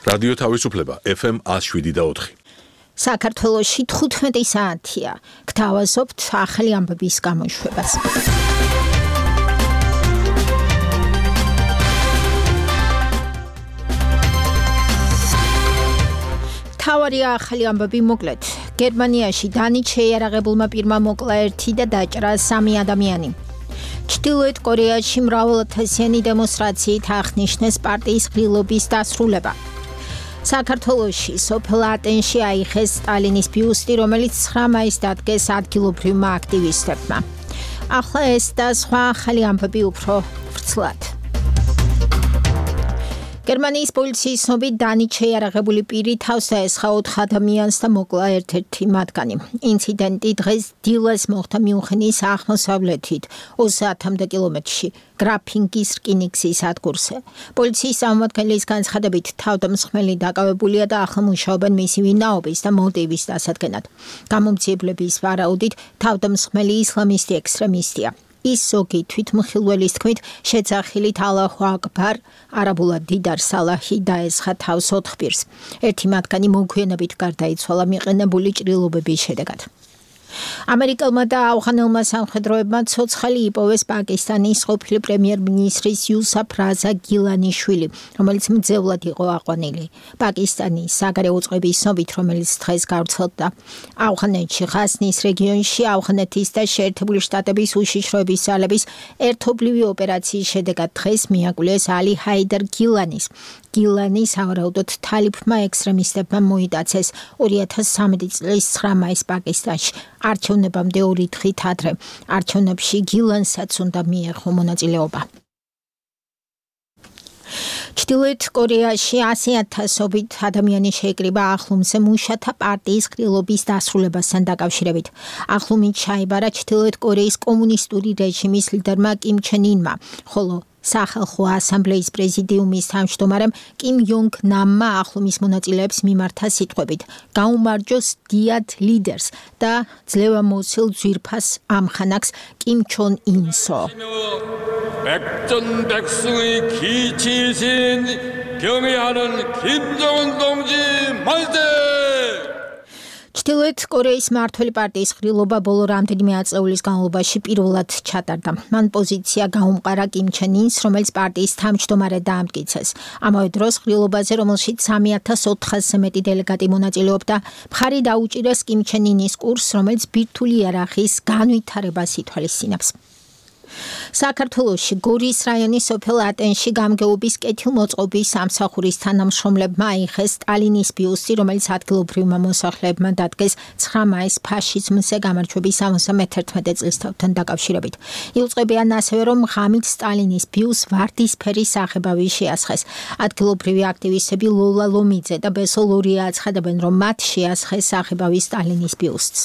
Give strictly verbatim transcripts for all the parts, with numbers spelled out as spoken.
რადიო თავისუფლება F M one oh seven და four. საქართველოში თხუთმეტი საათია. გთავაზობთ ახალი ამბების გამოშვებას. თავარია ახალი ამბები მოკლედ. გერმანიაში დანით შეიარაღებულმა პირმა მოკლა ერთი და დაჭრა სამი ადამიანი. ჩრდილოეთ კორეაში მრავალათასიანი დემონსტრაციით აღნიშნეს პარტიის ღრილობის დასრულება. საქართველოში სოფელ ატენში აიხეს სტალინის ბიუსტი, რომელიც ცხრა მაისს დადგეს ადგილობრივმა აქტივისტებმა. ახლა ეს და სხვა ახალი ამბები უფრო ვრცლად. გერმანიის პოლიციის ცნობით დანით შეიარაღებული პირი თავს დაესხა ოთხ ადამიანს და მოკლა ერთ-ერთი მათგანი. ინციდენტი დღეს დილას მოხდა მიუნხენის აღმოსავლეთით ოცდაათამდე კილომეტრში გრაფინგის რკინიგზის სადგურზე. პოლიციის წარმომადგენლის განცხადებით თავდამსხმელი დაკავებულია და ახლა მუშაობენ მისი ვინაობის და მოტივის დასადგენად. გამომძიებლების ვარაუდით თავდამსხმელი ისლამისტი ექსტრემისტია. ის ზოგი თვითმხილველის თქმით შეძახილით ალაჰუ აკბარ, არაბულად დიდარ სალაჰი დაესხა თავს ოთხ პირს. ერთი მათგანი მოგვიანებით გარდაიცვალა მიყენებული ჭრილობების შედეგად. ამერიკელმა და ავღანელმა სამხედროებმა ცოცხალი იპოვეს პაკისტანის ყოფილი პრემიერ-მინისტრის იუსაფ რაზა გილანიშვილი, რომელიც მძევლად იყო აყვანილი. პაკისტანის საგარეო წყების ცნობით, რომელიც დღეს გავრცელდა ავღანეთში, ღაზნის რეგიონში ავღანეთის და შეერთებული შტატების უშიშროების ძალების ერთობლივი ოპერაციის შედეგად დღეს მიაკვლიეს ალი ჰაიდარ გილანის. გილანი სავარაუდოდ თალიფმა ექსტრემისტებმა მოიტაცეს ორი ათას სამი წლის ცხრა მაისს პაკისტანში. არჩევნებამდე ორი დღით ადრე. არჩევნებში გილანსაც უნდა მიეღო მონაწილეობა. ჩრდილოეთ კორეაში ასი ათასობით ადამიანი შეიკრიბა ახლომზე მუშათა პარტიის ღრილობის დასრულებასთან დაკავშირებით. ახლომით ჩაიბარა ჩრდილოეთ კორეის კომუნისტური რეჟიმის ლიდერმა კიმ ჩენ ინმა, ხოლო სახალხო ასამბლეის პრეზიდიუმის თავმჯდომარემ კიმ იონგ ნამმა ახლომის მონაწილეებს მიმართა სიტყვებით გაუმარჯოს დიად ლიდერს და ძლევამოსილ ძვირფას ამხანაგს კიმ ჩონ ინსო. 백전백승의 기치신 경애하는 김정은 동지 만세! ჩრდილოეთ კორეის მმართველი პარტიის ღრილობა ბოლო რამდენიმე ათწლეულის განმავლობაში პირველად ჩატარდა. მან პოზიცია გაუმყარა კიმ ჩენ ინს, რომელიც პარტიის თავმჯდომარედ დაამტკიცეს. ამავე დროს ღრილობაზე, რომელშიც სამი ათას ოთხასზე მეტი დელეგატი მონაწილეობდა, მხარი დაუჭირეს კიმ ჩენ ინის კურსს, რომელიც ბირთვული იარაღის განვითარებას ითვალისწინებს. საქართველოში გორის რაიონის სოფელ ატენში გამგეობის კეთილმოწყობის სამსახურის თანამშრომლებმა აიხეს სტალინის ბიუსტი, რომელიც ადგილობრივმა მოსახლეებმა დადგეს ცხრა მაისს ფაშიზმზე გამარჯვების სამოცდამეთერთმეტე წლისთავთან დაკავშირებით. იუწყებიან ასევე, რომ ღამით სტალინის ბიუსტს ვარდისფერი სახებავი შეასხეს. ადგილობრივი აქტივისტები ლოლა ლომიძე და ბესო ლორია აცხადებენ, რომ მათ შეასხეს სახებავი სტალინის ბიუსტს.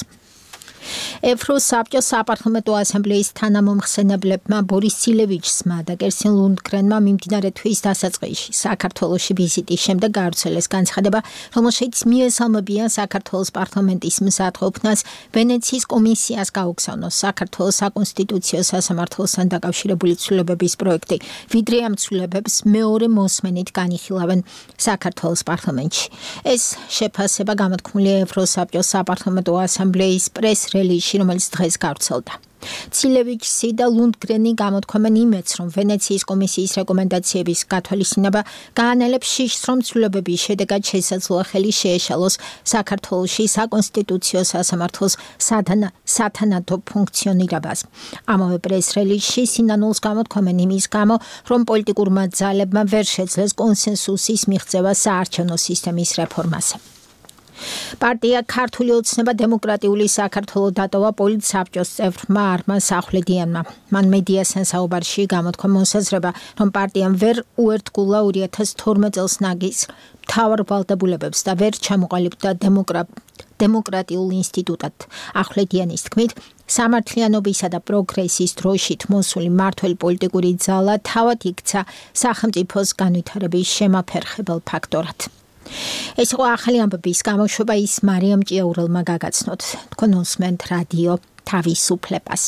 ევროს საბჭოს საპარლამენტო ასამბლეის თანამომხსენებლებმა ბორის ცილევიჩსმა და კერსტინ ლუნდგრენმა მიმდინარე თვის დასაწყისში საქართველოში ვიზიტის შემდეგ გავრცელეს განცხადება, რომელშიც მიესალმებიან საქართველოს პარლამენტის მზადყოფნას ვენეციის კომისიას გაუგზავნოს საქართველოს საკონსტიტუციო სასამართლოსთან დაკავშირებული ცვლილებების პროექტი, ვიდრე ამ ცვლილებებს მეორე მოსმენით განიხილავენ საქართველოს პარლამენტში. ეს შეფასება გამოთქმულია ევროს საბჭოს საპარლამენტო ასამბლეის პრეს რელიზში, რომელიც დღეს გავრცელდა. ცილევიჩსი და ლუნდგრენი გამოთქვამენ იმედს, რომ ვენეციის კომისიის რეკომენდაციების გათვალისწინება გაანელებს შიშს, რომ ცვლილებების შედეგად შესაძლოა ხელი შეეშალოს საქართველოში საკონსტიტუციო სასამართლოს სათანადო ფუნქციონირებას. ამავე პრეს რელიზში სინანულს გამოთქვამენ იმის გამო, რომ პოლიტიკურმა ძალებმა ვერ შეძლეს კონსენსუსის მიღწევა საარჩევნო სისტემის რეფორმაზე. პარტია ქართული ოცნება დემოკრატიული საქართველო დატოვა პოლიტსაბჭოს წევრმა არმან სახვლედიანმა. მან მედიასთან საუბარში გამოთქვა მოსაზრება, რომ პარტიამ ვერ უერთგულა ორი ათას თორმეტ წელს ნაგის მთავარ ვალდებულებებს და ვერ ჩამოყალიბდა დემოკრატიულ ინსტიტუტად. ახვლედიანის თქმით, სამართლიანობისა და პროგრესის დროშით მოსული მმართველი პოლიტიკური ძალა თავად იქცა სახელმწიფოს განვითარების შემაფერხებელ ფაქტორად. ეს იყო ახალი ამბების გამოშვება, ის მარიამ ჭიაურელმა გაგაცნოთ. თქვენ უსმენთ რადიო თავისუფლებას.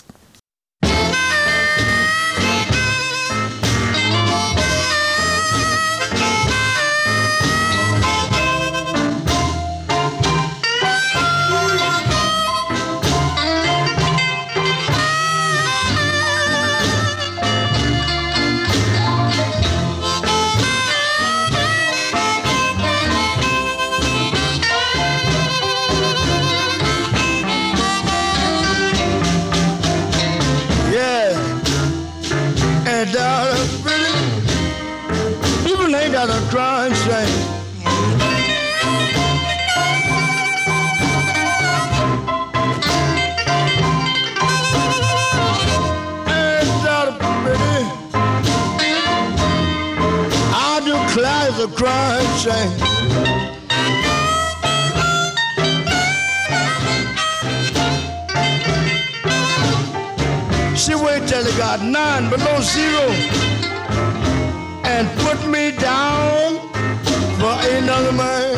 crying shame. Ain't that pretty? I declare it's a crying shame. She waited till it got nine below zero and put me down for another man.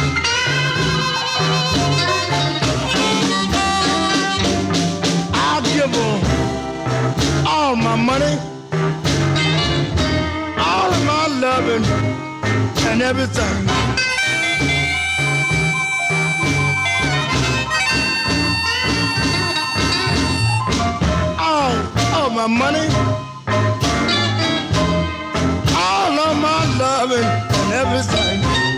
I'll give her all my money, all of my loving and everything. All my money, all of my loving and everything.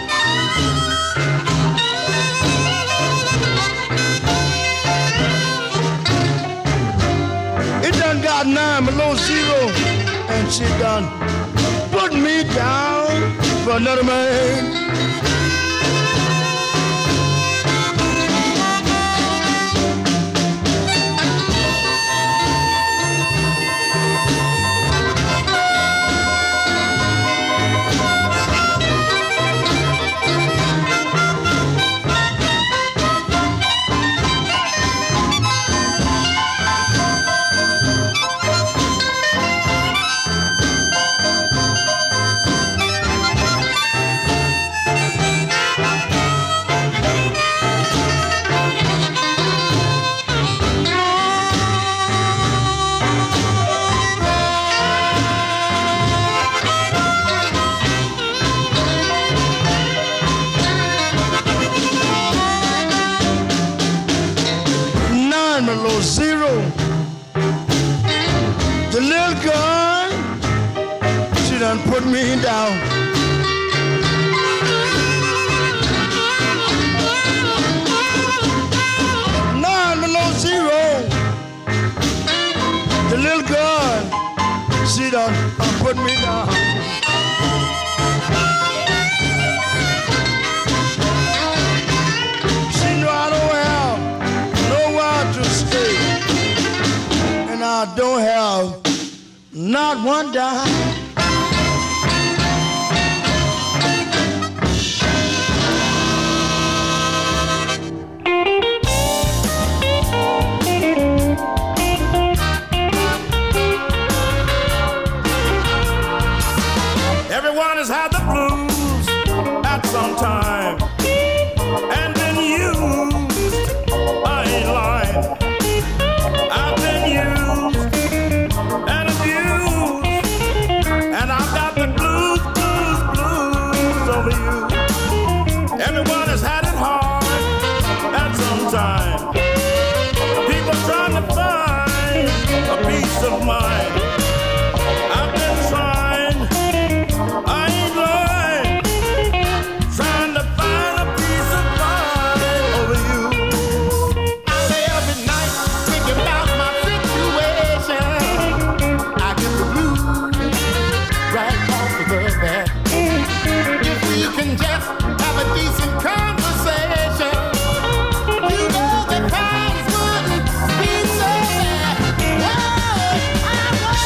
It done got nine below zero, and she done put me down for another man. Below zero. The little girl, she done put me down. Nine below zero. The little girl, she done uh, put me down. She know I don't have nowhere to stay, and I don't have not one dime. Everyone has had the blues at some time and been used. I ain't lying. I've been used and abused, and I've got the blues, blues, blues over you. Everyone has had it hard at some time. People trying to find a peace of mind. I've been trying, I ain't lying, trying to find a peace of mind over you. I lay up at night thinking about my situation. I get the blues right off of the bat. If we can just have a decent conversation, you know that times wouldn't be so bad. Oh, I want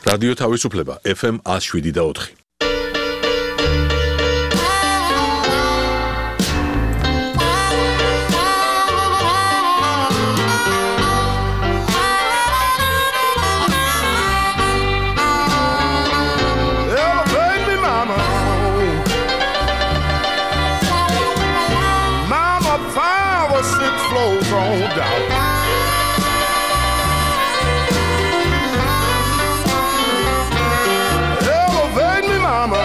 რადიო თავისუფლება ეფ ემ one oh seven და four. Flows on down. Elevate me, mama.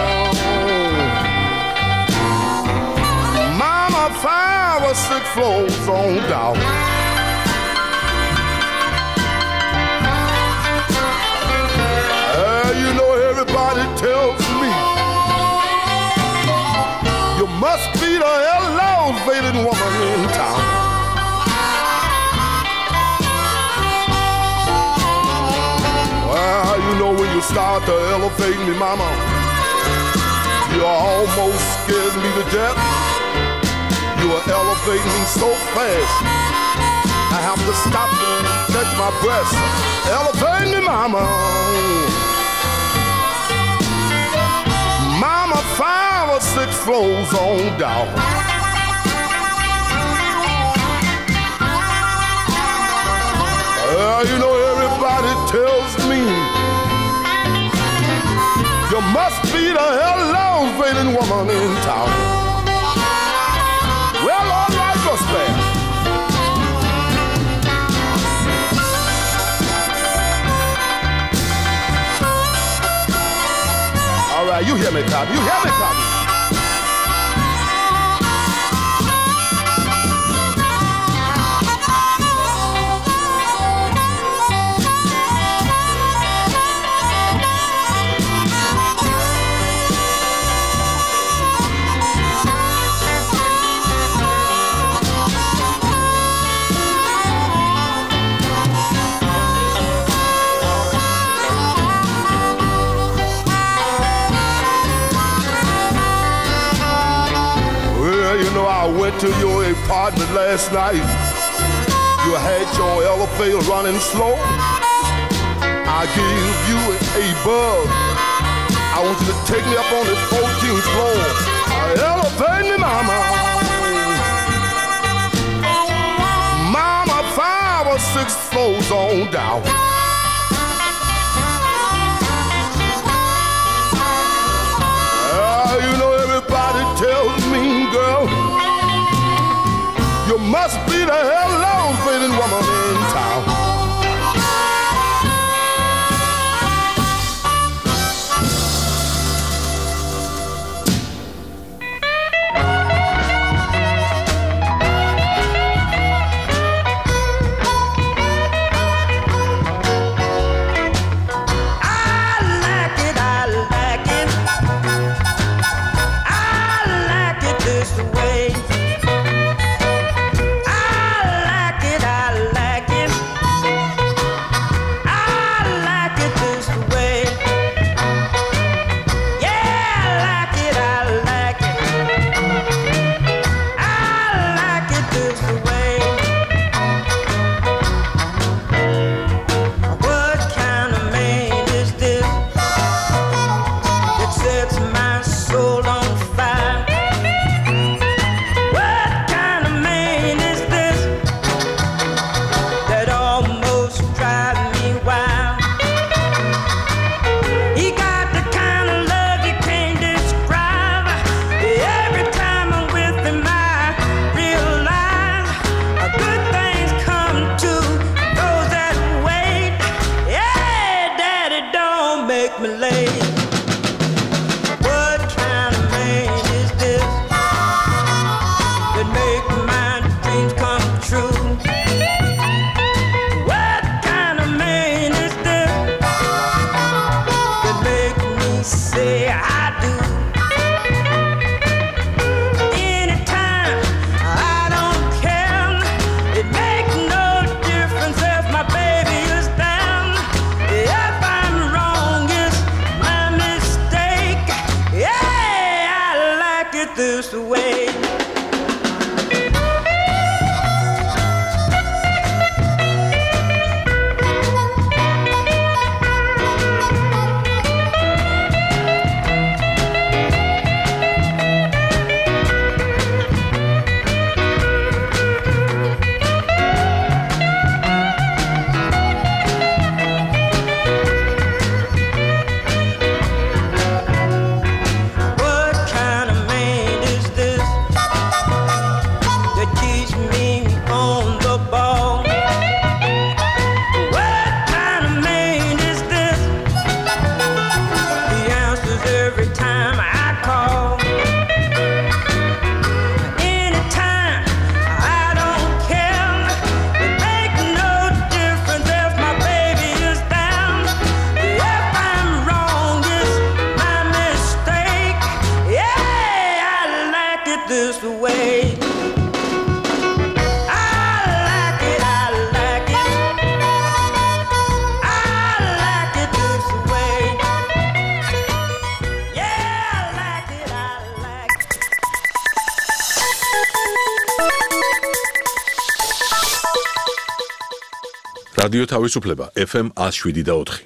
Mama, five or six floors on down. Uh, you know everybody tells me you must be the elevated woman in town. You know when you start to elevate me, mama, you almost scared me to death. You are elevating me so fast, I have to stop and catch my breath. Elevate me, mama. Mama, five or six floors on down. Uh, you know everybody tells me you must be the elevating woman in town. Well, all right, what's that? All right, you hear me, Copy. You hear me, Copy. I went to your apartment last night. You had your elevator running slow. I gave you a bug. I want you to take me up on the fourteenth floor. Elevate me, mama. Mama, five or six floors on down. Uh, you know everybody tells me, girl, you must be the elevating woman in town. this way. I like it, I like it. I like it this way. Yeah, I like it, I like it. რადიო თავისუფლება F M one oh seven და four.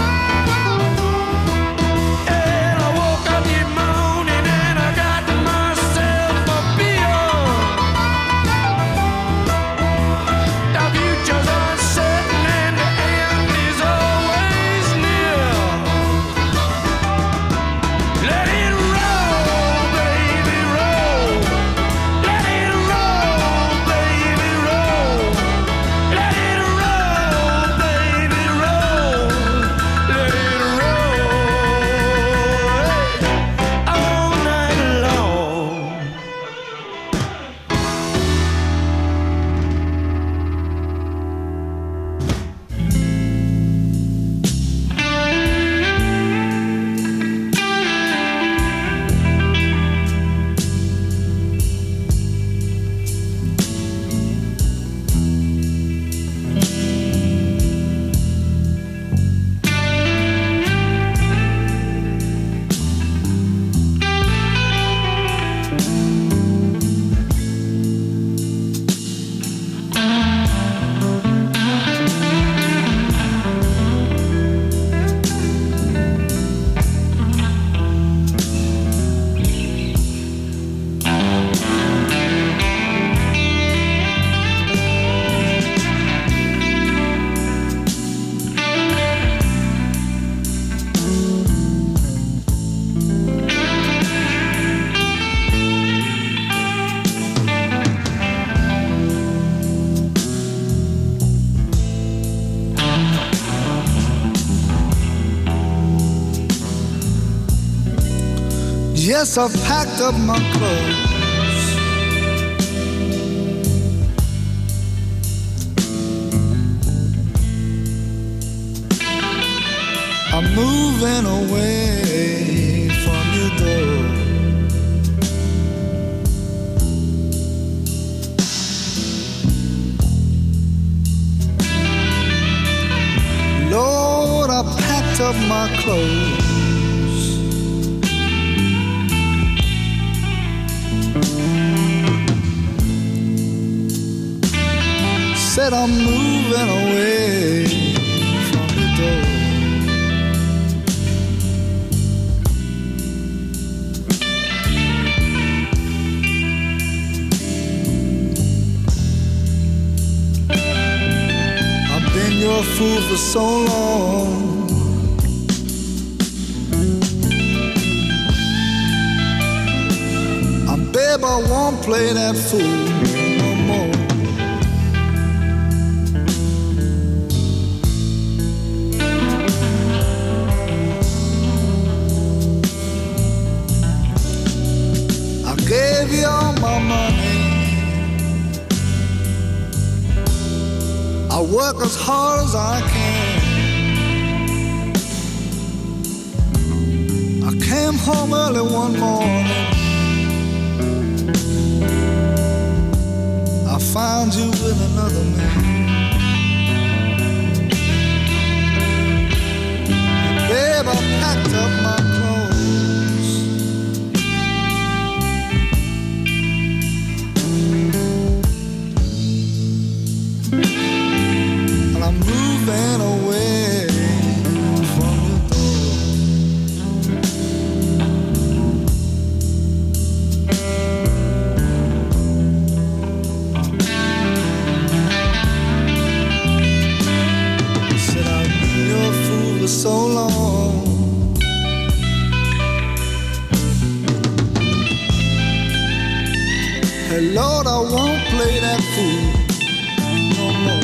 And I woke up this morning and I got myself Yes, I've packed up my clothes. I'm moving away from your door. Lord, I packed up my clothes. Said I'm moving away from the door. I've been your fool for so long. And babe, I won't play that fool no more. Gave you all my money. I work as hard as I can. I came home early one morning. I found you with another man. And babe, I packed up my moving away from your door. Said I've been your fool for so long. Hey Lord, I won't play that fool no more.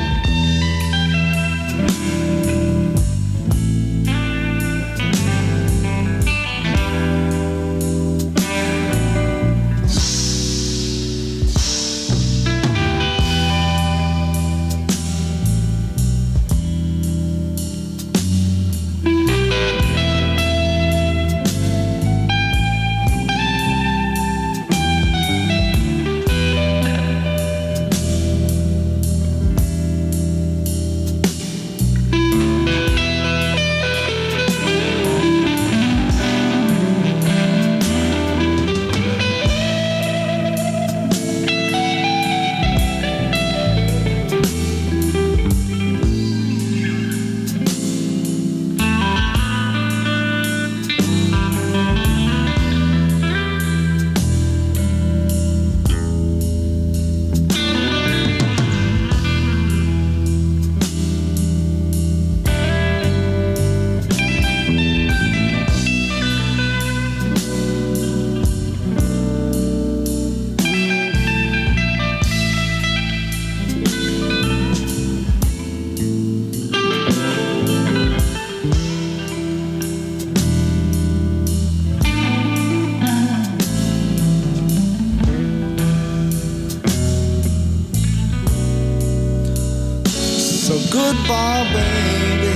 Goodbye, baby.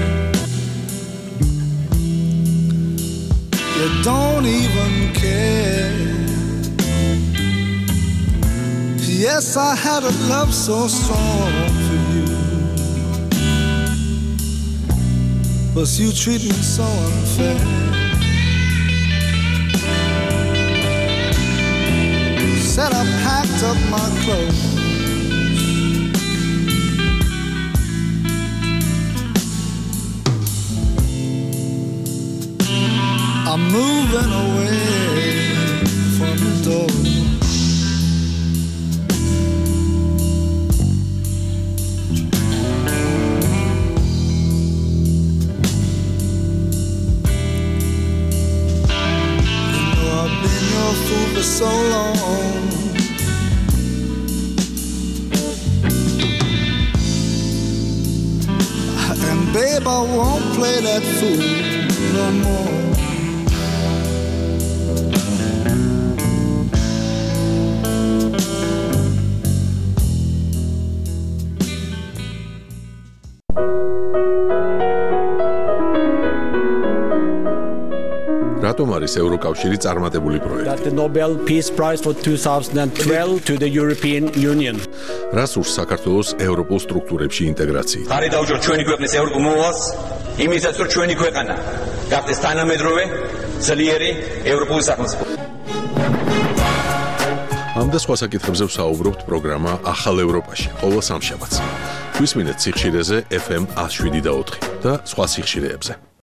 You don't even care. Yes, I had a love so strong for you, but you treat me so unfair. Said I packed up my clothes. I'm moving away from the door. You know I've been your fool for so long. And babe, I won't play that fool no more. რატომ არის ევროკავშირი წარმატებული პროექტი? That the Nobel Peace Prize for two thousand twelve to the European Union. რას ურს საქართველოს ევროპულ სტრუქტურებში ინტეგრაციით? ხარი დაუჯერ ჩვენი ქვეყნის ევროპულ მოვალს, იმისაც რომ ჩვენი ქვეყანა გახდეს თანამედროვე, ძლიერი ევროპული სახელმწიფო. ამ და სხვა საკითხებზე ვსაუბრობთ პროგრამა ახალ ევროპაში, ყოველ სამშაბათს. გვისმინეთ სიხშირეზე ეფ ემ one oh seven და ოთხი და სხვა სიხშირეებზე.